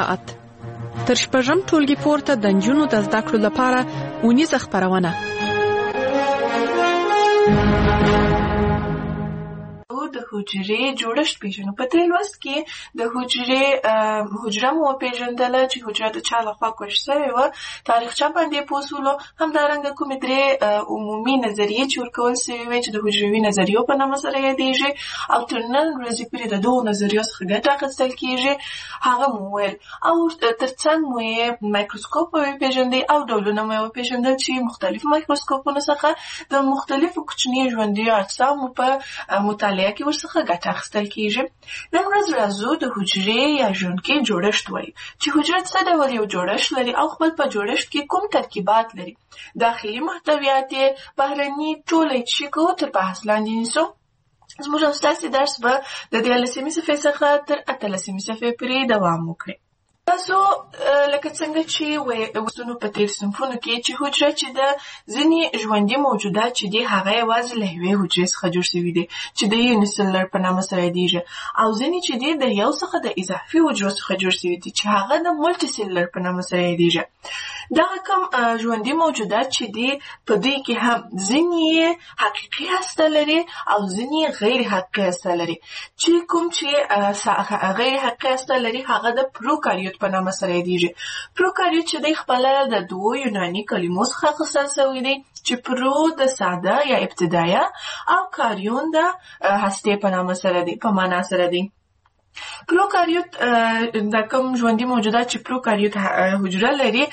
ساعت تر شپږم ټولګي پورته د نجونو د زده کړو لپاره اونیزه خپرونه. د حجرې جوړښت پیژنو. په دې لوست کې د حجره مو پیژندله چې حجره د چا لخوا کوښښ شوې وه، تاریخچه باندې پوسولو، همدارنګه کومې درې عمومي نظریې چې ورکول شوې وې چې د حجروي نظریو په نامه سره یادېږي او تر نن ورځې پورې د دغو نظریو څخه ګټه اخیستل کېږي، هغه مو وویل. او ترڅنګ مو یې مایکروسکوپ وپېژندئ او ډولونه مو یې وپېژندل چې مختلفو مایکروسکوپونو څخه د مختلفو کوچنیو ژوندیو اجسامو په مطالعه کې ورڅخه ګټه اخیستل کېږي. نن ورځ راځو د حجرې یا ژوندکې جوړښت وایو چې حجره څه ډول یو جوړښت لري او خپل په جوړښت کې کوم ترکیبات لري، داخلي محتویات یې، بهرني، ټول یې چې کوو تر بحث لاندې نیسو. زموږ او ستاسې درس به د 13مې صفحې څخه تر 18مې صفحې پورې دوام وکړي. تاسو لکه څنګه چې وستونو په تیر صنفونو کې چې حجره چې د ځینې ژوندي موجودات چې دي هغه یوازې له یوې حجرې څخه جوړ شوي دي چې د یونیسلر په نامه سره یادېږي، او ځینې چې دي د یو څخه د اضافي حجرو څخه جوړ شوي دي چې هغه د مولټي سیلولر په نامه سره یادېږي. دغه کوم ژوندي موجودات چې دي په دوی کې هم ځینې حقیقي هسته لري او ځینې غیر حقیقي هسته لري. چې کوم چې غیر حقیقي هسته لري هغه د پروکاریوت په نامه سره یادېږي. پروکاریوت چې دی خپله د دوو یوناني کلمو څخه اخیستل شوی دی چې پرو د ساده یا ابتدایه او کاریون د هستې په نامه سره دی، په معنا سره دی. پروکاریوت د کوم ژوندي موجودات چې پروکاریوت حجره لري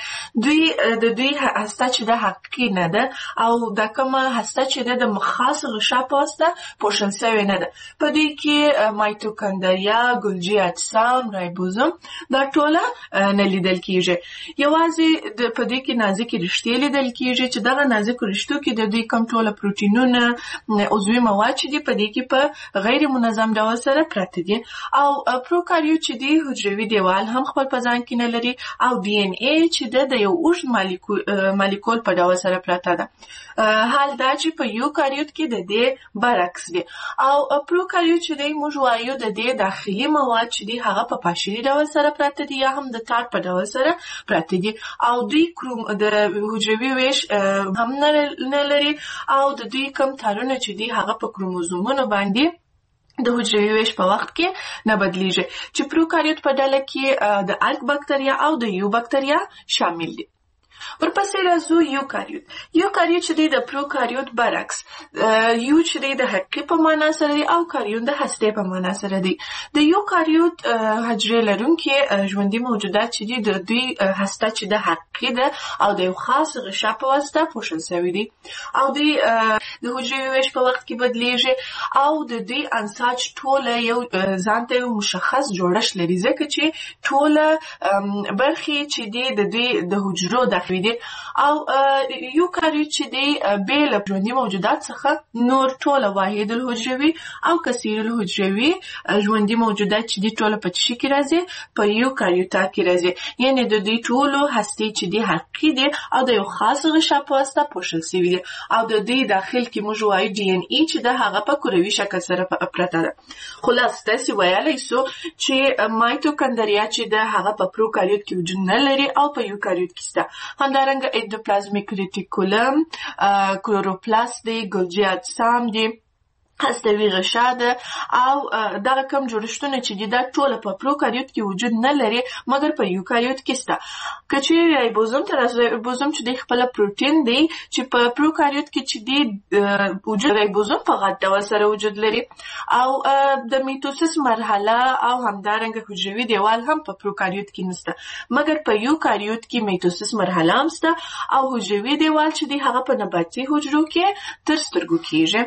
د دوی هسته چې د حقیقي نه ده او د کومه هسته چې د خاص غشا په واسطه پوښل شوې نه ده. په دوی کې مایتوکاندریا، ګولجي اجسام، رایبوزوم دا ټوله نه لیدل کېږي. یوازې په دوی کې نازکې رشتې لیدل کېږي چې دغه نازکو رشتو کې د دوی کوم ټوله پروټینونه، عضوي مواد چې دي په دوی کې په غیر منظم ډول سره پراته دي. او پروکاریوت چې دی حجروي دیوال هم خپل په ځان کې نه لري او ډي ان اے چې د یو اوږد مالیکول په ډول سره پراته ده. حال دا چې په یوکاریوت کې د دې برعکس دی. او پروکاریوت چې دی موږ وایو د دې داخلي مواد چې دی هغه په پاشلي ډول سره پراته دي یا هم د تار په ډول سره پراته دي او دوی د حجروي ویش هم نه لري او د دوی کوم تارونه چې دی هغه په کروموزومونو باندې د حجروي ویش په وخت کې نه بدلیږي. چې پروکاریوت په ډله کې د ارک بکتریا او د یو بکتریا شامل دي. ورپسې راځو یوکاریوت. یوکاریوت چې دی د پروکاریوت برعکس، یو چې دی د حقیقي په معنا سره دی او کاریون د هستې په معنا سره دی. د یوکاریوت حجرې لرونکي ژوندي موجودات چې دی د دوی هسته چې د حقیقي ده او د یو خاص غشا په واسطه پوښل شوي دي او دوی د حجروي ویش په وخت کې بدلیږي او د دوی انساج ټوله یو ځان ته یو مشخص جوړښت لري، ځکه چې ټوله برخې چې دی د دوی د حجرو داخلي دي. او یوکاریوت چې دی بې له ژوندي موجودات څخه نور ټوله واحد الحجروي او کثیر الحجروي ژوندي موجودات چې دی ټوله په چی کې راځي، په یوکاریوتات کې راځي. یعنې د دوی ټولو هستې چې دی حقیقي دي او د یو خاص غشا په واسطه پوښل شوي دي او د دوی داخل کې موږ وایو ډي ان اي چې د هغه په کروي شکل سره پراته ده. خلاص تاسې ویلی سو چې مایتوکاندریا چې د هغه په پروکاریوت کې وجود نه لري او په یوکاریوت کې شته. همدارنګه اندوپلازمیک ریټیکولم، کلوروپلاست دی، ګولجي اجسام دي، هستوي غشا ده او دغه کوم جوړښتونه چې دي دا ټوله په پروکاریوت کې وجود نه لري مګر په یوکاریوت کې شته. که چیرې رایبوزوم ته راشو، رایبوزوم چې دی خپله پروټین دی چې په پروکاریوت کې چې دی وجود رایبوزوم په غټ ډول سره وجود لري او د میتوسیس مرحله او همدارنګه حجروي دیوال هم په پروکاریوت کې نشته مګر په یوکاریوت کې میتوسیس مرحله هم شته او حجروي دیوال چې دی هغه په نباتي حجرو کې تر سترګو کېږي.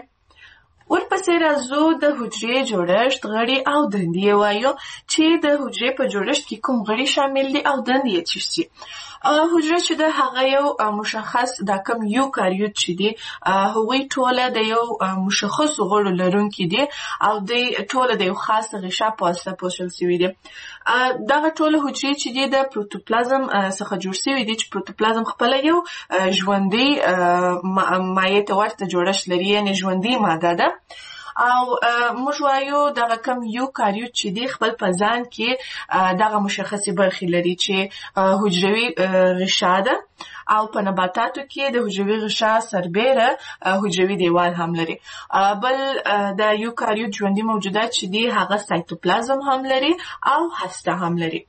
ورپسې راځو د حجرې جوړښت، غړي او دندې وایو چې د حجرې په جوړښت کې کوم غړي شامل دي او دندې یې څه دي. حجره چې ده هغه یو مشخص دا کوم یوکاریوت چې دي هغوی ټوله د یو مشخص غړو لرونکي دي او دوی ټوله د یو خاص غشا په واسطه پوښل شوي دي. دغه ټوله حجرې چې دي د پروتوپلازم څخه جوړ شوي دي چې پروتوپلازم خپله یو ژوندی مایع ته ورته جوړښت لري، یعنې ژوندی ماده ده او موږ وایو دغه کم یوکاریوت چې دی خپل په ځان کې دغه مشخصې برخې لري چې حجروي غشا ده او په نباتاتو کې د حجروي غشا سربیره حجروي دیوال هم لري. بل د یوکاریوت ژوندي موجودات چې دی هغه سایتوپلازم هم لري او هسته هم لري.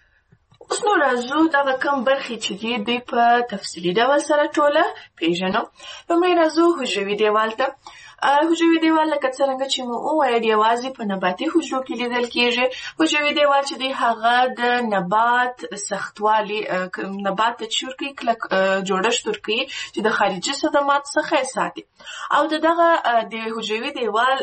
اوس نو راځو دغه کم برخې چې دی دوی په تفصیلي ډول سره ټوله پیژنو. لومړی راځو حجروي دیوال ته. حجروي دیوال لکه څرنګه چې مو وویل یوازې په نباتي حجرو کې لیدل کېږي. حجروي دیوال چې دی هغه د نبات سختوالي نبات ته چور کوي کلک جوړښت ورکوي چې د خارجي صدمات څخه یې ساتي. او دغه د حجروي دیوال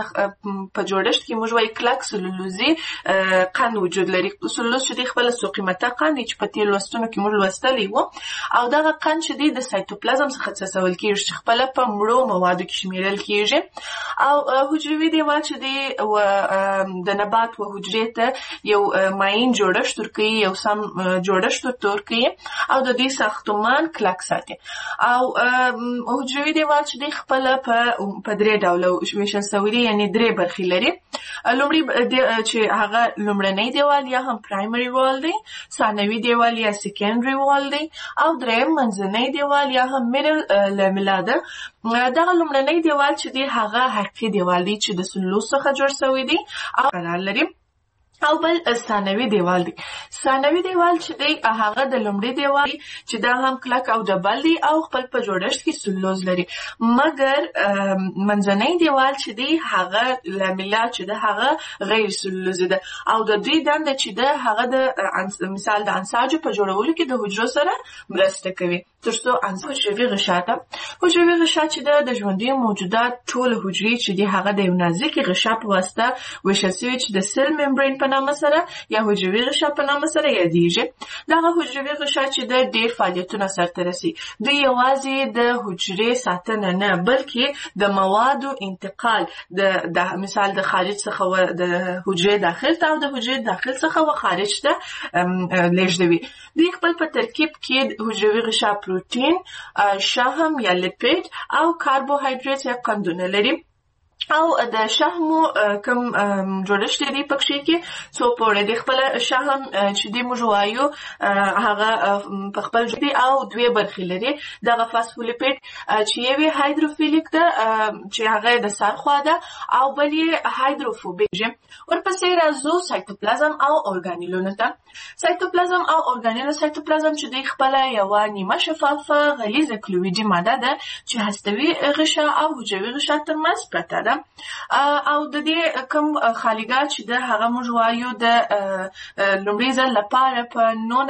په جوړښت کې موږ وایو کلک سلولوزي قند وجود لري. سلولوز چې دی خپله سوقیمته قند دی چې په تېر لوستونو کې موږ لوستلی وو. او دغه قند چې دی د سایتوپلازم څخه څڅول کېږي چې خپله په مړو موادو کې شمیرل کېږي. او حجروي دیوال چې دی د نبات و حجرې ته یو ماین جوړښت ورکوي، یو سم جوړښت ورته ورکوي او د دې ساختمان کلک ساتي. او حجروي دیوال چې دی خپله په درې ډوله ویشل سوی دی، یعنې درې برخې لري. لومړی چې هغه لومړنی دیوال یا هم پرایمري وال دی، ثانوي دیوال یا سیکنډري وال دی، او دریم منځنی دیوال یا هم میډل لاملا ده. دغه لومړنی دیوال چې دی هغه حقیقي دیوال دی چې د سلولوز څخه جوړ شوی دی او قرار لري. او بل ثانوي دیوال دی. ثانوي دیوال چې دی هغه د لومړي دیوال چې دا هم کلک او ډبل دی او خپل په جوړښت کې سلولوز لري. مګر منځنی دیوال چې دی هغه لاملا چې ده هغه غیر سلولوزي ده او د دوی دنده چې ده هغه د مثال د انساجو په جوړولو کې د حجرو سره مرسته کوي تر څو حجروي غشا ته. حجروي غشا چې ده د ژوندیو موجودات ټول حجرې چې دی هغه د یو نازکې غشا په واسطه ویشل سوي چې د سیل ممبرین په نامه سره یا حجروي غشا په نامه سره یادیږي. دغه حجروي غشا چې د ډېر فعالیتونه سرته رسي. دوی یوازې د حجرې ساتنه نه بلکې د موادو انتقال د مثال د خارج څخه د حجرې داخل ته او د حجرې داخل څخه و خارج ته لیږدوي. دوی خپل په ترکیب کې حجروي غشا پروتین، شحم یا لیپید او کاربوهایدریت یا قندونه لري. او د شحمو کم جوړښت دی پکې کې څو پوره دی. خپل شحم چې دی موږ وایو هغه په خپل دی او دوه برخې لري. دغه فاسفولیپید چې یوه هایدروفیلیک ده چې هغه د سر خوا ده او بل یې هایدروفوبیک. ورپسې راځو سایتوپلازم او اورګانیلونو ته. سایتوپلازم او اورګانیلو. سایتوپلازم چې دی خپل یو نیمه شفافه غلیظه کلویدي ماده ده چې هستوي غشا او حجروي غشا ترمنځ پرته ده. او د دې کوم خالیګاه چې ده هغه موږ وایو د لومړي ځل لپاره په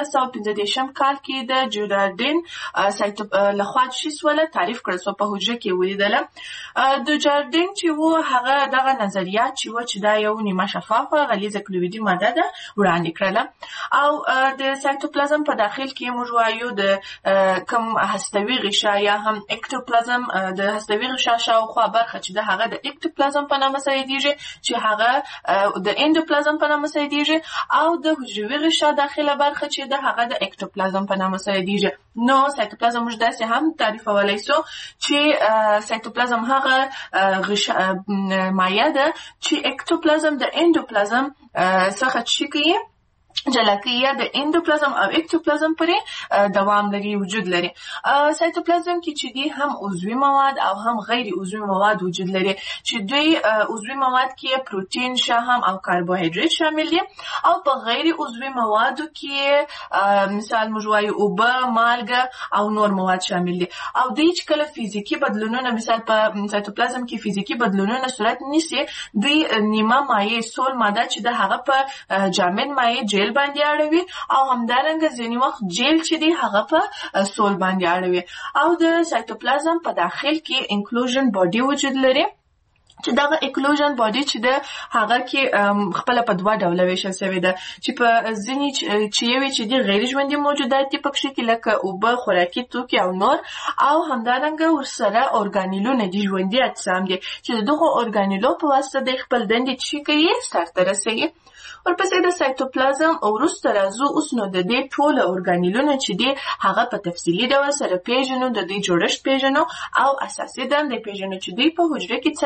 1915 کال کې د جوراردین لخوا شي سوله تعریف کړل سو په حجره کې ولیدله. د جوراردین چې وو هغه دغه نظریات چې وو چې دا یو نیمه شفافه غلیظه کلویدي ماده ده وړاندې کړله. او د سایتوپلازم په داخل کې موږ وایو د کوم هستوي غشا یا هم اکتوپلازم د هستوي غشا شاوخوا برخه چې ده هغه د اکتوپلازم په نامه سره یادیږي چې هغه د اندوپلازم په نامه سره یادیږي او د حجروي غشا داخله برخه چې ده هغه د اکتوپلازم په نامه سره یادیږي. نو سایتوپلازم موږ داسې هم تعریفولای سو چې سایتوپلازم هغه غشا مایع ده چې اکتوپلازم د اندوپلازم څخه چې کوي جلاکیه د اندوپلازم او اکتوپلازم پرې دوام لري، وجود لري. سایتوپلازم کې چې دی هم عضوي مواد او هم غیر عضوي مواد وجود لري چې دوی عضوي مواد کې پروتین، شحم او کاربوهایدریت شامل دي او په غیر عضوي موادو کې مثال موږ وایو اوبه، مالګه او نور مواد شامل دي. او دوی چې کله فزیکی بدلونونه مثال په سایتوپلازم کې فزیکی بدلونونه صورت نیسي، دوی نیمه مایع سول ماده چې د هغه په جامد مایع جیل باندې اړوي او همدارنګه ځینې وخت جیل چې دی هغه په سول باندې اړوي. او د سایتوپلازم په داخل کې انکلوژن باډي وجود لري چې دغه اکلوژن باډي چې ده هغه کې خپل په دوه ډوله ویشل شوی ده چې په ځینې چې یوې چې دي غیر ژوندي موجودات دي پکې کې لکه اوبه، خوراکي توکي او نور، او همدارنګه ورسره اورګانیلونه دي، ژوندي اجسام دي چې دغه اورګانیلو په واسطه د خپل دندې چې کوي سرته رسوي. ورپسې د سایتوپلازم او وروسته راځو اوس نو د دې ټوله اورګانیلونه چې دي هغه په تفصیلي ډول سره پیژنو، د دې جوړښت پیژنو او اساسي دندې پیژنو چې دوی په حجره کې څه دنده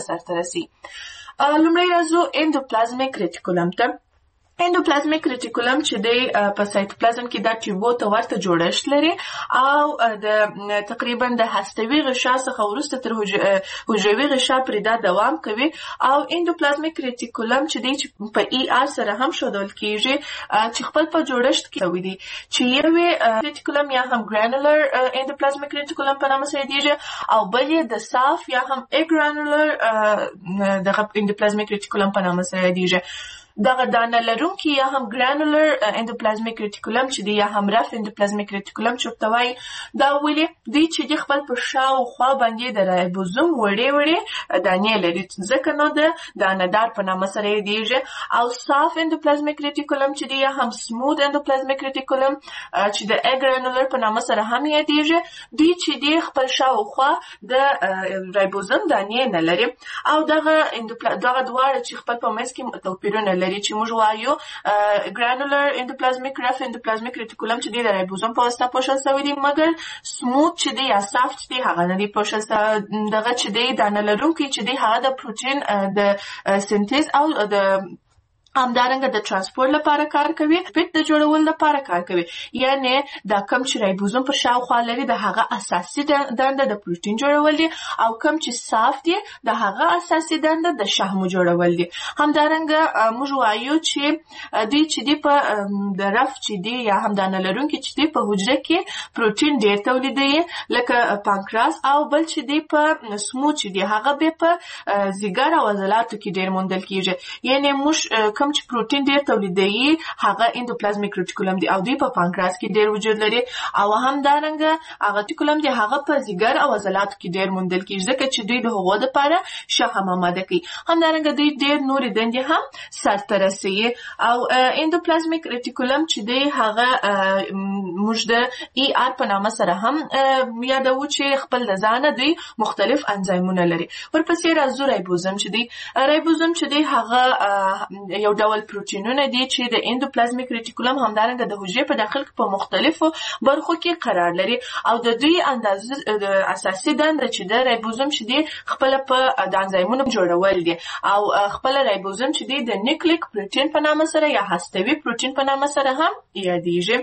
سرته رسي. لومړی راځو اندوپلازمیک ریټیکولم ته. اندوپلازمیک ریټیکولم چې دی په سایتوپلازم کې دا ټیوبو ته ورته جوړښت لري او د تقریبا د هستوي غشا څخه وروسته تر حجروي غشا پورې دا دوام کوي. او اندوپلازمیک ریټیکولم چې دی چې په ای آر سره هم ښودل کیږي چې خپل په جوړښت کې شوی دی چې یو ریټیکولم یا هم ګرانولر اندوپلازمیک ریټیکولم په نامه سره یادیږي او بل یې د صاف یا هم اګرانولر د اندوپلازمیک ریټیکولم په نامه سره یادیږي. دغه دانه لرونکي یا هم ګرانولر اندوپلازمیک ریټیکولم چې دی یا هم رف اندوپلازمیک ریټیکولم چې ورته وایي دا ولې دوی چې دی خپل په شاوخوا باندې د رایبوزوم وړې وړې دانې لري ځکه نو د دانهدار په نامه سره یادیږي. او صاف اندوپلازمیک ریټیکولم چې دی یا هم سموث اندوپلازمیک ریټیکولم چې د اګرانولر په نامه سره هم یادیږي دوی چې دی خپل شاوخوا د رایبوزوم دانې نه لري. او دغه دواړه چې خپل په منځ کې توپیرونه لري چې موږ وایو ګرانولر اندوپلازمیک رف اندوپلازمیک ریټیکولم چې دی د رایبوزوم په واسطه پوښل شوی دی مګر سموث چې دی یا صاف چې دی هغه نه دی پوښل شوی. دغه چې دی دانه لرونکی چې دی هغه د پروتین د سنتیز او د همدارنګه د ترانسپورت لپاره کار کوي پیټ د جوړول لپاره کار کوي. یعنی دا کم چې رایبوزوم پر شاوخوا لري د هغه اساسي دنده د پروتین جوړول دي او کم چې صاف دي د هغه اساسي دنده د شحمو جوړول دي. همدارنګه موږ وایو چې دوی چې دی په د رف چې دی یا هم دانه لرونکي چې دی په حجره کې پروتین ډیر تولیدوي لکه پانکراس او بل چې دی په سموث چې دی هغه به په ځیګر او عضلاتو کې ډیر موندل کیږي. یعنی موږ کوم چې پروتین ډیر تولیدوي هغه اندوپلازمیک ریټیکولم دی او دوی په پانکراس کې ډیر وجود لري او همدارنګه هغه ریټیکولم دی هغه په ځیګر او عضلاتو کې ډیر موندل کیږي ځکه چې دوی د هغو لپاره شحم آماده کوي. همدارنګه دوی ډیر نورې دندې هم سرته رسوي. او اندوپلازمیک ریټیکولم چې دی هغه موږ د ای آر په نامه سره هم یادوو چې خپل د ځانه دوی مختلف انزایمونه لري. ورپسې راځو رایبوزوم چې دی. رایبوزوم چې دی هغه یو ډول پروتینونه دي چې د اندوپلازمیک ریټیکولم همدارنګه د حجرې په داخل کې په مختلفو برخو کې قرار لري او د دوی اندازه د اساسي دنده چې د رایبوزوم چې دی خپل په د انزایمونو جوړول دي او خپل رایبوزوم چې دی د نیوکلیک پروتین په نامه سره یا هستوي پروتین په نامه سره هم یادیږي.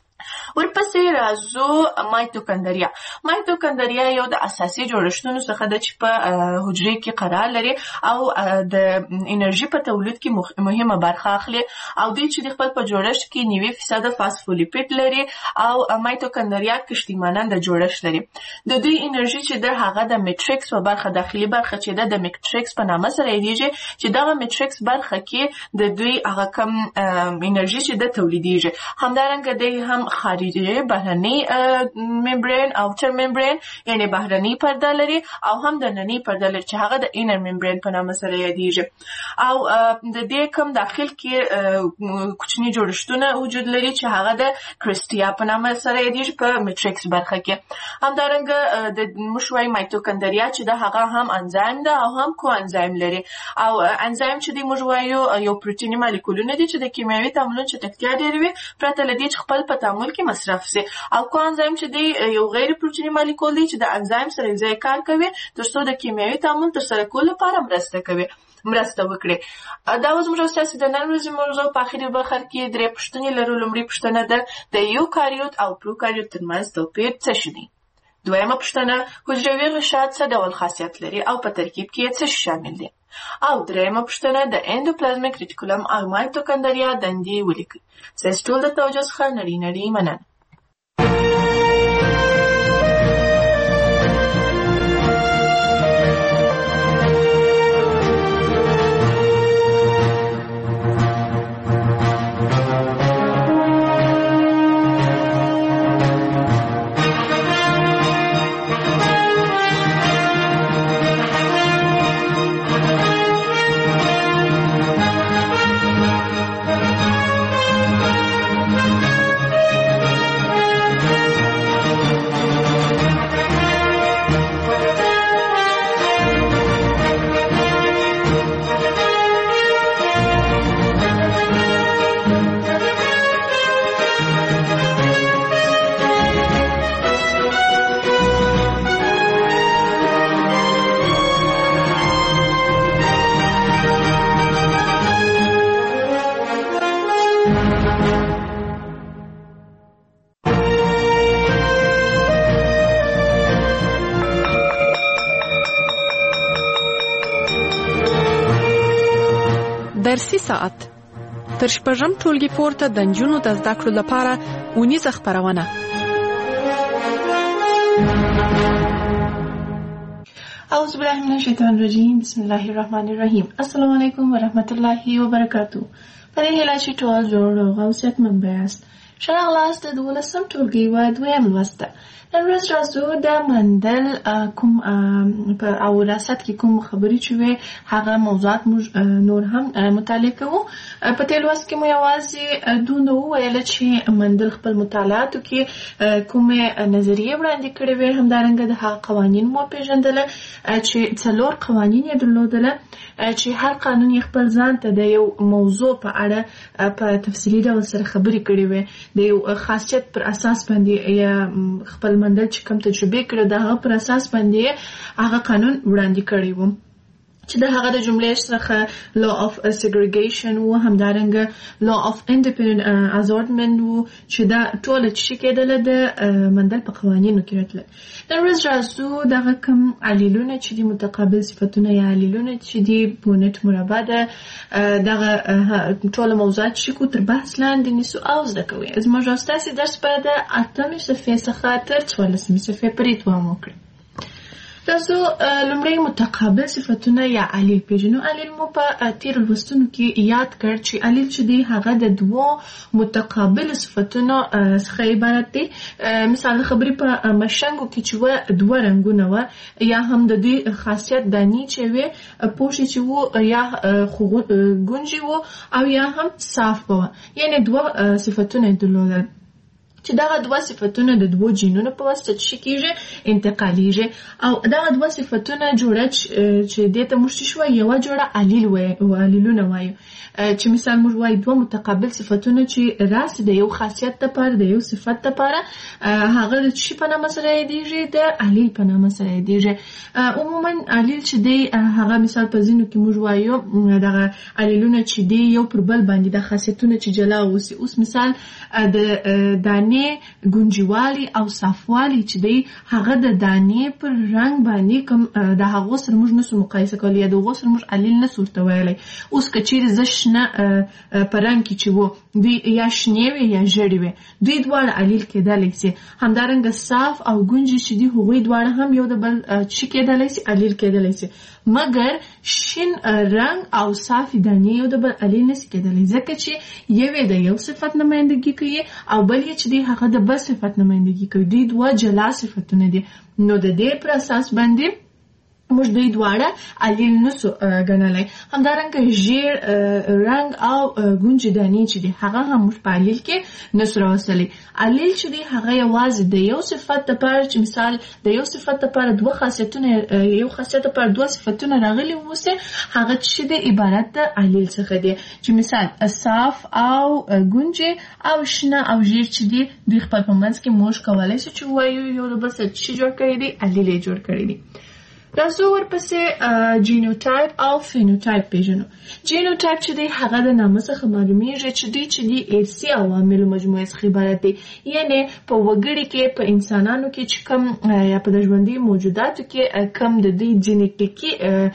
ورپسې راځو مایتوکندریا. مایتوکندریا یو د اساسي جوړښتونو څخه ده چې په حجرې کې قرار لري او د انرژي په تولید کې مهمه برخه اخلي او دوی چې خپل په جوړښت کې 90% فاسفولیپید لري او مایتوکندریا کشتیماننده جوړښت لري. د دوی انرژي چې د هغه د میټریکس په برخه داخلي برخه چې د میټریکس په نامه سره یادیږي چې دغه میټریکس برخه کې د دوی هغه کم انرژي چې د تولیدیږي. همدارنګه دوی هم خارجي بهرني ممبرین اوټر ممبرین یعنی بهرني پرده لري او هم د ننني پرده لري چې هغه د اینر ممبرین په نامه سره یادیږي. او د دې کم داخل کې کوچني جوړښتونه وجود لري چې هغه د کرسټیا په نامه سره یادیږي په میټریکس برخه کې. همدارنګه د مشوي مایتوکندریا چې د هغه هم انزایم ده او هم کو انزایم لري او انزایم چې د مشوي یو پروتیني مالیکولونه دي چې د کیمیاوي تعاملونو چټکتیا ډیروي پرته لدی چې خپل په تعامل کې مصرف سي. او کو انزایم چې دی یو غیر پروتینی مالیکول دی چې د انزایم سره یوځای کار کوي ترڅو د کیمیاوي تعامل ترسره کولو لپاره مرسته وکړي. دا اوس موږ تاسو د نن ورځې موضوع په اخري برخه کې درې پوښتنې لرو. لومړی پوښتنه ده د یوکاریوت او پروکاریوت ترمنځ توپیر څه شي دی؟ دویمه پوښتنه حجروي غشا څه ډول خاصیت لري او په ترکیب کې څه شامل دي؟ او دریمه پوښتنه د اندوپلازمیک ریټیکولم او مایتوکندریا دندې ولیکئ. ستاسو ټول د توجه څخه نړۍ مننه. درسي ساعت تر شپږم ټولګي پورته د نجونو د زده کړو لپاره اونیزه خپرونه. اعوذ بالله من الشیطان الرجیم. بسم الله الرحمن الرحیم. السلام علیکم و رحمت الله و برکاته. په دې هیله چې ټول جوړ او صحتمند یاست. ښه راغلاست د 12م ټولګي و دویم لوست. نن ورځ راځو د مندل کوم په او وراثت کې کوم خبرې چې وي هغه موضوعات موږ نور هم مطالعه کوو. په دې لوست کې مو یوازې دونه وویل چې مندل خپل مطالعاتو کې کومه نظریه وړاندې کړې وي، همدارنګه د هغه قوانین مو پیژندل چې 4 قوانین یې درلودل چې هر قانون یې خپل ځان ته د یو موضوع په اړه په تفصیلي ډول سره خبرې کړې وي، د یو خاصیت پر اساس باندې یا خپل مندل چې کوم تجربه کړو د هغه پر اساس باندې هغه قانون وړاندې کړی و چې د هغه د جملې څخه law of segregation و همدارنګه law of independent assortment و چې دا ټول چې کېدل د مندل په قوانینو کې راتله. نن ورځ راځو دغه کوم علیلونه چې د متقابل صفتونه یا علیلونه چې د بونټ مربع ده دغه ټول موضوعات چې کو تر بحث لاندې نیسو او زده کوي. زموږ راستاسي درس په د 8مې صفحې څخه تر 14مې صفحې پورې دوام وکړي. تاسو لومړی متقابل صفتونه یا علیل پیژنو. علیل مو په تیر لوستونو کې یاد کړ چې علیل چې دی هغه د 2 متقابل صفتونو څخه عبارت دی. مثال خبرې په مشنګو کې چې و 2 رنگونه و یا هم د دې خاصیت دانی چې وي پوښي چې و یا ګونجي و او یا هم صاف و، یعنی 2 صفتونه درلودل چې دغه 2 صفتونه د 2 جینونو په واسطه کېږي انتقالیږي او دغه 2 صفتونه جوړه چې دته مشت شو یو جوړه علیل و علیلونه وایو چې مثال موږ وایو 2 متقابل صفتونه چې راس د یو خاصیت لپاره د یو صفت لپاره هغه چې په نامه سره یادېږي د علیل په نامه سره یادېږي. عموما علیل چې دی هغه مثال په ځینو کې موږ وایو دغه علیلونه چې دی یو پر بل باندې د خاصیتونه چې جلا اوسي. اوس مثال د دانې ګونجیوالي او صافوالي چې دی هغه د دانې پر رنگ باندې کوم د هغه سره موږ نسو مقایسه کولی یا د هغه سره موږ علیل نسو ورته ویلی. اوس که چیرې زه شنه په رنګ کې چې وو دوی یا شنې وي یا ژړې وي دوی دواړه علیل کېدلی سي. همدارنګه صاف او ګونجي چې دی هغوی دواړه هم یو د بل چې کېدلی سي علیل کېدلی سي، مګر شین رنگ او صافي دانې یو د بل علیل نسي کېدلی ځکه چې یوې د یو صفت نمایندګي کوي او بل یې چې دی هغه د بل صفت نمایندګي کوي. دوی 2 جلا صفتونه دي. نو د دې پر اساس باندې موږ دوی دواړه علیل نسو ګڼلی. همدارنګه ژیړ رنګ او ګونجې دانې چې دی هغه هم موږ په علیل کې نسو راوستلی. علیل چې دی هغه یوازې د یو صفت لپاره چې مثال د یو صفت لپاره 2 خاصیتونه یو خاصیت لپاره 2 صفتونه راغلي ووسي هغه چې دی عبارت د علیل څخه دی چې مثال صاف او ګونجې او شنه او ژیړ چې دی دوی خپل په منځ کې موږ کولی شو چې وایو یو د بل سره چې جوړ کړی دی علیل یې جوړ کړی دی. راځو ورپسې جینوټایپ او فینوټایپ پیژنو. جینوټایپ چې دی هغه د نامه څخه معلومیږي چې دوی چې دی ارثي عواملو مجموعه څخه عبارت دی، یعنی په وګړي کې په انسانانو کې چې کوم یا په ژوندي موجوداتو کې کوم د دې جینیټیکي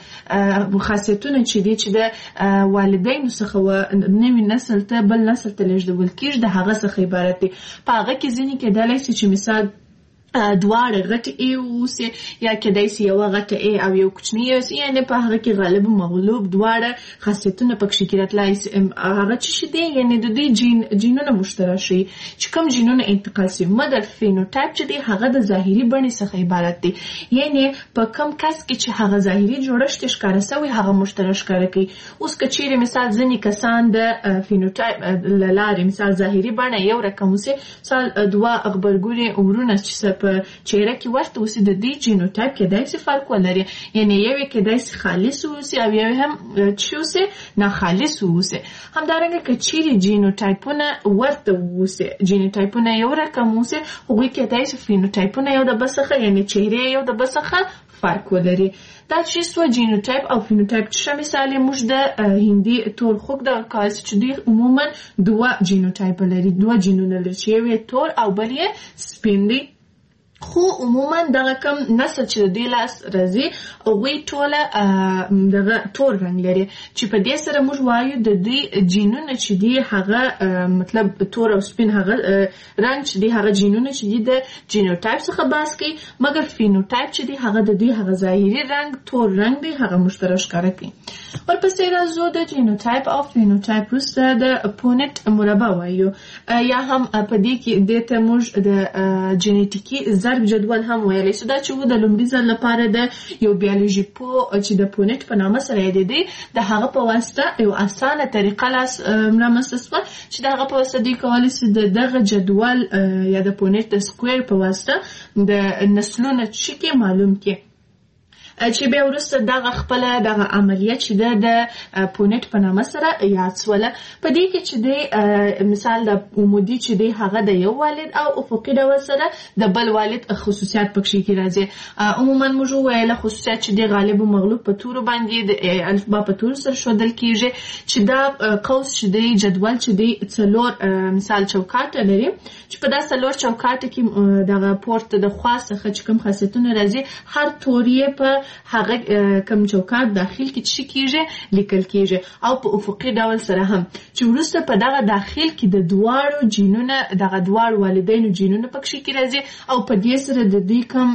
خاصیتونه چې دی چې د والدینو څخه و نوي نسل ته بل نسل ته لیږدول کېږي د هغه څخه عبارت دی. په هغه کې ځینې کېدلی سي چې مثال دواړه غټ ای اوسي یا کېدای سي یو غټ ای او یو کوچنی اوسي، یعنی په هغه کې غالب مغلوب دواړه خاصیتونه پکې کې راتلای سي. هغه چې دی یعنی د دې جینونه مشترک شي چې کوم جینونه انتقال سي. مګر فینوټایپ چې دی هغه د ظاهري بڼې څخه عبارت دی، یعنی په کوم کس کې چې هغه ظاهري جوړښت ښکاره سوی هغه مشترک ښکاره کوي. اوس که چیرې مثال ځینې کسان د فینوټایپ له لارې مثال ظاهري بڼه یو رقم اوسي، مثال 2 غبرګونې ورونه چې په چهره کې ورته اوسي د دې جینوټایپ کېدای سي فرق ولري، یعنی یو کېدای سي خالص اوسي او یو هم چې اوسي ناخالص اوسي. همدارنګه که چیرې جینوټایپونه ورته اوسي جینوټایپونه یو رقم اوسي هغوی کېدای سي فینوټایپونه یو د بل څخه یعنی چهره یو د بل څخه فرق ولري. دا چې سو جینوټایپ او فینوټایپ چې مثال موږ د هندي تور خوګ د کاس چې دوی عموما 2 جینوټایپ لري، 2 جینونه لري چې یو تور او بل یې سپین دی. خو عموما دغه کم نسل چې د لاس راځي هغوی ټوله دغه تور رنګ لري چې په دې سره موږ وایو د دې جینونه چې دي هغه مطلب تور او سپین هغه رنګ چې دي هغه جینونه چې دي د جینوټایپ څخه بحث کوي مګر فینوټایپ چې دي هغه د دې هغه ظاهري رنګ تور رنګ دی هغه مشترک ښکاره کوي. ورپسې راځو د جینوټایپ او فینوټایپ وروسته د پونټ مربع وایو یا هم په دې کې دې ته موږ د جینیټیکي ضرب جدول هم ویلی شو دا چې د لومړي ځل لپاره د یو بیولوژي پوه چې د پونټ په نامه سره یادېدی د هغه په واسطه یو اسانه طریقه رامنځته شوه چې د هغه په واسطه دوی کولی شي د دغه جدول یا د پونټ د سکویر په واسطه د نسلونه چې معلوم کړي چې بیا وروسته دغه خپله دغه عملیه چې ده د پونټ په نامه سره یاد شوله. په دې کې چې دی مثال د عمودي چې دی هغه د یو والد او افقي ډول سره د بل والد خصوصیات پکښې کې راځي. عموما موږ وویله خصوصیات چې دی غالب و مغلوب په تورو باندې د الفبا په تورو سره ښودل کېږي چې دا قوس چې دی جدول چې دی څلور مثال چوکاټه لري چې په دا څلور چوکاټه کې دغه پورته د خوا څخه چې کوم خاصیتونه راځي هر تور یې په هغه کم چوکاټ داخل کې چې کېږي لیکل کېږي او په افقي ډول سره هم چې وروسته په دغه داخل کې د دواړو جینونه دغه دواړو والدینو جینونه پکښې کې راځي او په دې سره د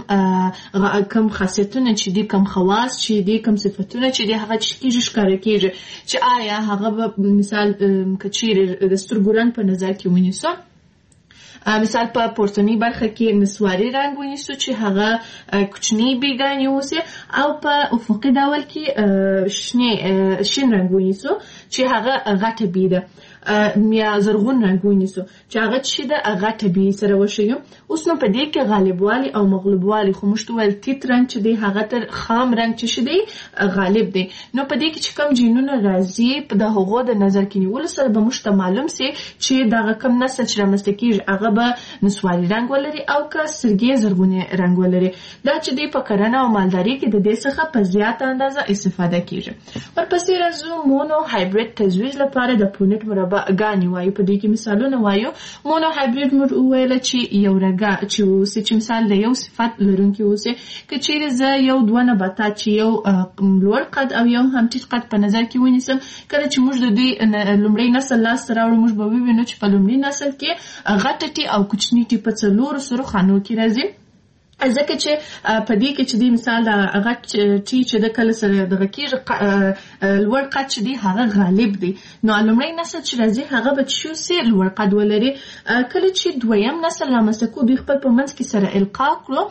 دوی کم خاصیتونه چې دي کم خواص چې دي کم صفتونه چې دي هغه چې کېږي ښکاره کېږي چې آیا هغه به مثال که چیرې د سترګو رنګ په نظر کې ونیسو مثال په پورتنی برخه کې نسواري رنګ ونیسو چې هغه کوچنی بیګانې اوسي او په افقي ډول کې شین رنګ ونیسو چې هغه غټه بي ده یا زرغون رنګ ونیسو چې هغه چې ده غټه بي سره وښیو. اوس نو په دې کې غالبوالي او مغلوبوالي خو موږ ویل تیت رنګ چې دی هغه تر خام رنګ چې دی غالب دی. نو په دې کې چې کوم جینونه راځي په د هغو د نظر کې نیولو سره به موږ ته معلوم سي چې دغه کوم نسل چې رامنځته کېږي هغه به نسواري رنګ ولري او که سرګې زرغونې رنګ ولري. دا چې دی په کرنه او مالداري کې د دې څخه په زیاته اندازه استفاده کېږي. ورپسې راځو مونو هایبرید تزویج لپاره د پونټ مربع ګانې وایو. په دې کې مثالونه وایو. مونو هایبرید موږ وویله چې یو رګه چې اوسي چې مثال د یو صفت لرونکي اوسي که چیرې زه یو دوه نباتات چې یو لوړ قد او یو هم ټیټ قد په نظر کې ونیسم کله چې موږ د دوی لومړی نسل لاسته راوړو موږ به ووینو چې په لومړي نسل کې غټه ټي او کوچني ټي په څلورو سرو خانو کې راځي ځکه چې په دې کې چې دی مثال د غټ ټي چې د کله سره دغه کېږي لوړ قد چې دی هغه غالب دی. نو لومړی نسل چې راځي هغه به چې شي لوړ قد ولري. کله چې دویم نسل رامنځته کړو دوی خپل په منځ کې سره القا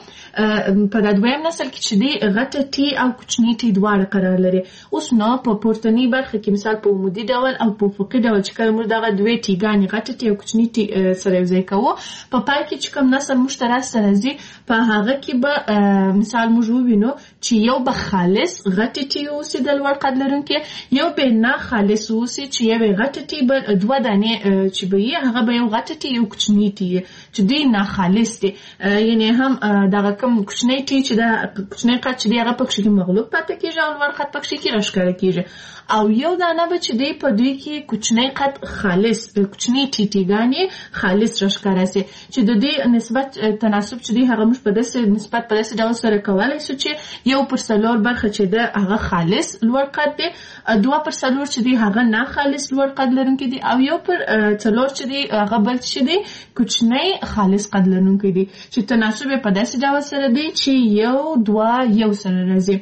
کړو په د دویم نسل کې چې دی غټه ټي او کوچني ټي دواړه قرار لري. اوس نو په پورتنی برخه کې مثال په عمودي ډول او په افقي ډول چې کله موږ دغه دوې ټیګانې غټه ټي او کوچني ټي سره یوځای کوو په پای کې چې کوم نسل موږ ته راځي په هغه کې به مثال موږ ووینو چې یو به خالص غټه ټي اوسي د لوړ قد لرونکي یو به نه خالص اوسي چې یو غټه ټي به دوه دانې چې به یې هغه به یو غټه ټي یو کوچنی ټي چې دی نه خالص دي یعنی هم دغه کوم کوچنی ټي چې د کوچنی قد چې دی هغه پکښې کې مغلوب پاتې کېږي او لوړ قد پکښې کې راښکاره کېږي او یو دانه به چې دی په دوی کې کوچنی قد خالص کوچنی ټیټیګانې خالص راښکاره سي چې د دې نسبت تناسب چې دی هغه موږ په داسې نسبت په داسې ډول سره کولی شو چې یو پر څلور برخه چې ده هغه خالص لوړ قد دی دوه پر څلور چې دی هغه نه خالص لوړ قد لرونکی دی او یو پر څلور چې دی هغه بل چې دی کوچنی خالص قد لرونکی دی چې تناسب په داسې ډول سره دی چې یو دوه یو سره راځي.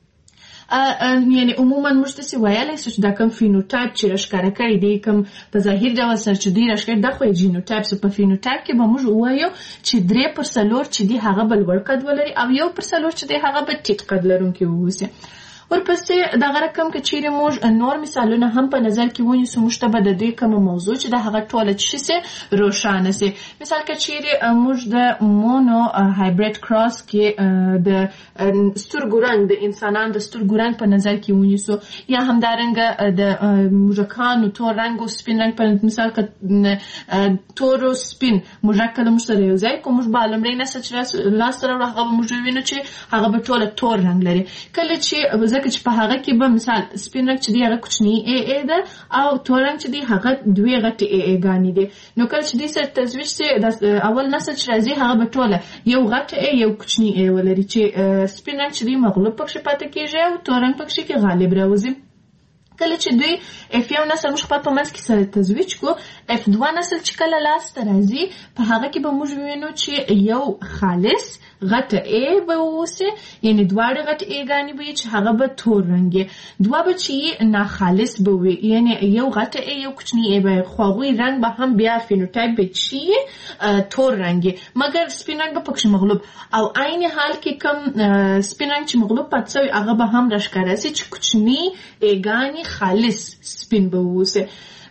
یعنی عموما موږ تاسې ویلی شو چې دا کوم فینوټایپ چې راښکاره کړی دی کوم په ظاهر ډول سره چې دوی راښکاره دا خو یې جینوټایپ سو په فینوټایپ کې به موږ ووایو چې درې پر څلور چې دی هغه به لوړ قد ولري او یو پر څلور چې دی هغه به ټیټ قد لرونکی واوسي. ورپسې دغه رقم که چیرې موږ نور مثالونه هم په نظر کې ونیسو موږ ته به د دې کومه موضوع چې د هغه ټوله چې سي روښانه سي. مثال که چیرې موږ د مونو هایبرید کراس کې د سترګو رنګ د انسانانو د سترګو رنګ په نظر کې ونیسو یا همدارنګه د موږکانو تور رنګ او سپین رنګ په مثال که تور او سپین موږک کله موږ سره یو ځای کوو موږ به لومړی نسل چې لاسته راوړو هغه به موږ ووینو چې هغه به ټوله تور رنګ لري. کله چې ځکه ځکه چې په هغه کې به مثال سپین رنګ چې دی هغه کوچنی ا ده او تور رنګ چې دی هغه دوه غټې ا ګانې دي. نو کله چې دې سره تزویج سي د اول نسل چې راځي هغه به ټوله یو غټه ا یو کوچنی ا ولري چې سپین رنګ چې دی مغلوب پکې پاتې کیږي او تور رنګ پکې کې غالب راوځي. کله چې دوی F1 نسل موږ خپل په منځ کې سره تزویج کو F2 نسل چې کله لاس ته راځي په هغه کې به موږ وینو چې یو خالص غټه A به ووسي یعنی دواړه غټه A ګانې به چې هغه به تور رنګي دوه به چې ناخالص به وي یعنی یو غټه A یو کوچنی A به خواږی رنګ به هم بیا فینوټایپ به چې تور رنګي مګر سپین رنګ به پکې مغلوب او عین حال کې کم سپین رنګ چې مغلوب پاتې وي هغه به هم راښکاره سي چې کوچنی A ګانې خالص سپین به ووسي.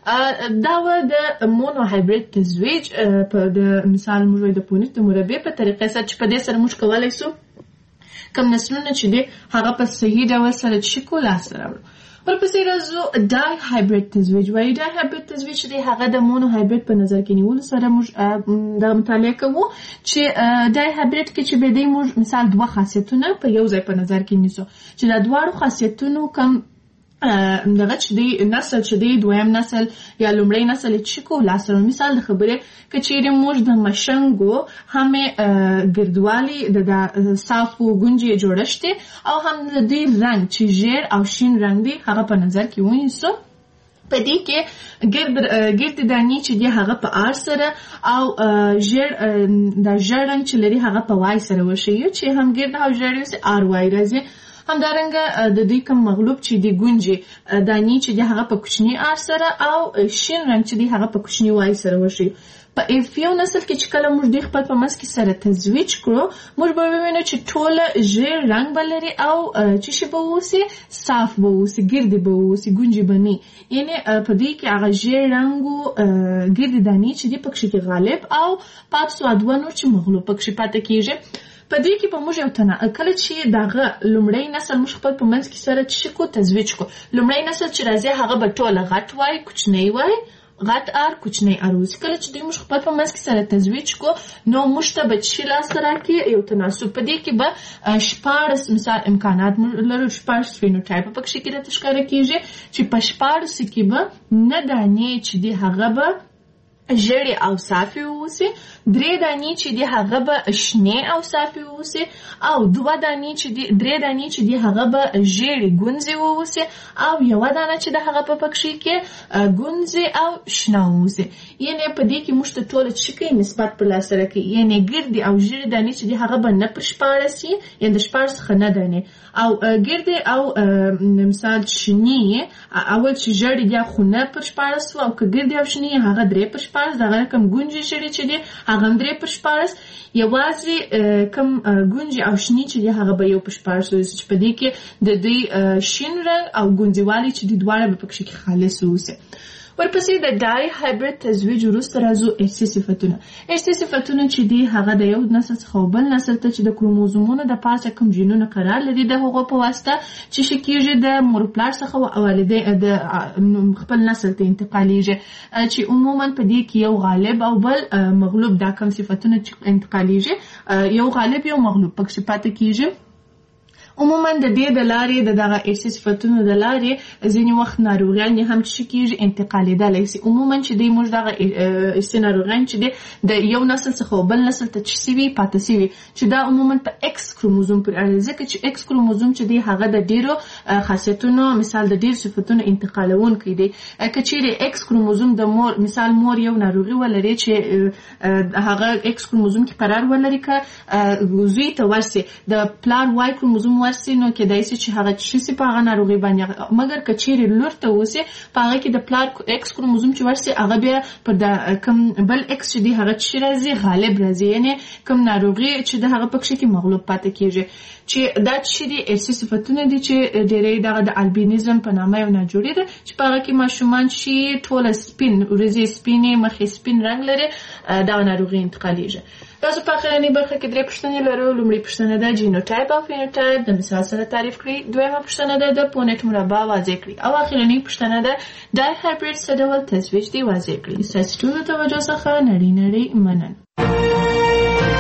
دا و د مونو هایبرید تزویج په د مثال موږ د پونیت د مربع په طریقې سره چې په دې سره موږ کولای سو کوم نسلونه چې دی هغه په صحیح ډول سره چې کولا سره ورپسې راځو ډای هایبرید تزویج وایي. ډای هایبرید تزویج چې دی هغه د مونو هایبرید په نظر کې نیولو سره موږ د مطالعه کوو چې ډای هایبرید کې چې به دی موږ مثال دوه خاصیتونه په یو ځای په نظر کې نیسو چې دا دواړو خاصیتونو کم دغه چې دی نسل چې دی دویم نسل یا لومړی نسل چې کو لاسره مثال د خبره کچېره موږ د مشنګو همې ګردوالي د صافو ګونجي جوړشته او هم د دې رنگ چې ژیر او شین رنگ دی هغه په نظر کې ونیسو. په دې کې ګرد دانی چې دی هغه په آر سره او ژیر د ژیر رنگ چې لري هغه په وای سره وشي چې هم ګرد او ژیر یې آر وای راځي. همدارنګه د دې کوم مغلوب چې دی ګونجي دانی چې دی هغه په کوچنی آر سره او شین رنگ چې دی هغه په کوچنی وای سره وشي. په F1 نسل کې چې کله موږ د خپل په منځ کې سره تزویج کړو موږ به وینو چې ټول ژیر رنگ بلري او چې شی به وسی صاف به وسی ګرد به وسی ګونجي بني یعنی په دې کې هغه ژیر رنگو ګرد دانی چې دی پکې غالب او پات سوادونو چې مغلوب پکې پاتې کیږي. په دې کې په موږ یو تنه کله چې دغه لومړی نسل موږ خپل په منځ کې سره چې کو تزویج کو لومړی نسل چې راځي هغه به ټول غټ وای کوچنی وای غټ آر کوچنی اروز کله چې دوی موږ خپل په منځ کې سره تزویج کو نو موږ ته به چې لاس راکې یو تناسب په دې کې به شپارس مثال امکانات لرو شپارس فینوټایپ په کې د تشکر کېږي چې په شپارس کې به نه دانې چې دی هغه به ژړې او صافي ووسي درې دانې چې دی هغه به شنې او صافي ووسي او دوه دانې چې دی درې دانې چې دی هغه به ژړې ګونځې ووسي او یو دانه چې د هغه په پکې کې ګونځې او شنه ووسي یعنی په دې کې موږ ته ټول چې کې نسبت پر لاس راکې یعنی ګردي او ژړې دانې چې دی هغه به نه پر شپارسي یعنی د شپارس خنه دانې او ګردي او مثال شنې اول چې ژړې دی خونه پر شپارس او که ګردي او شنې هغه درې پر شپارس دغه کوم ګونجي شړې چې دی هغه درې پر شپارس یوازې کوم ګونجي او شنې چې دی هغه به یو پر شپارس چې په دې کې د دې شین رنگ او ګونځوالي چې دی دواړه په پکې کې خالص ووسه. ورپسې د ډای هایبرید تزویج وروسته راځو ارثي صفتونه. ارثي صفتونه چې دی هغه د یو نسل څخه بل نسل ته چې د کروموزومونو د پاسه کوم جینونه قرار لري د هغو په واسطه چې شکیږي د مور پلار څخه او والدین د خپل نسل ته انتقالیږي چې عموما په دې کې یو غالب او بل مغلوب دا کوم صفتونه چې انتقالیږي یو غالب یو مغلوب پکې پاتې کیږي. عموما د دې د لارې دغه ارثي صفتونو د لارې ځینې وخت ناروغیان هم چې کیږي انتقالیدلی شي. عموما چې دی موږ دغه ارثي ناروغیان چې دی د یو نسل څخه بل نسل ته چې سوي پاتې سوي چې دا عموما په ایکس کروموزوم پر اړه ځکه چې ایکس کروموزوم چې دی هغه د ډیرو خاصیتونو مثال د ډیر صفتونو انتقالون کوي. کچېره ایکس کروموزوم د مور مثال مور یو ناروغي ولري چې هغه ایکس کروموزوم کې قرار ولري ک زوی ته ورسي د پلار وای کروموزوم ورسي نو کې دایسي چې هغه شي په هغه ناروغي باندې مګر کچېره لور ته وسی په هغه کې د پلار ایکس کروموزوم چې ورسي هغه بیا پر د کم بل ایکس چې دی هغه چې راځي غالب راځي یعنی کم ناروغي چې د هغه پکې کې مغلوب پاتې کیږي چې دا چې دی ارثي صفتونه دي چې ډېرې دغه د البینیزم په نامه یو ناجوړي ده چې په هغه کې ماشومان شي ټول سپین ورځي سپینې مخې سپین رنگ لري دا ناروغي انتقالیږي. تاسو په اخرنی برخه کې درې پوښتنې لرو. لومړی پوښتنه ده جینوټایپ او فینوټایپ د مثال سره تعریف کړئ. دویمه پوښتنه ده د پونیټ مربع واضح کړئ او اخرنی پوښتنه ده ډای هایبرید څه ډول تزویج دی واضح کړئ. ستاسو ټولو توجه څخه نړۍ مننه.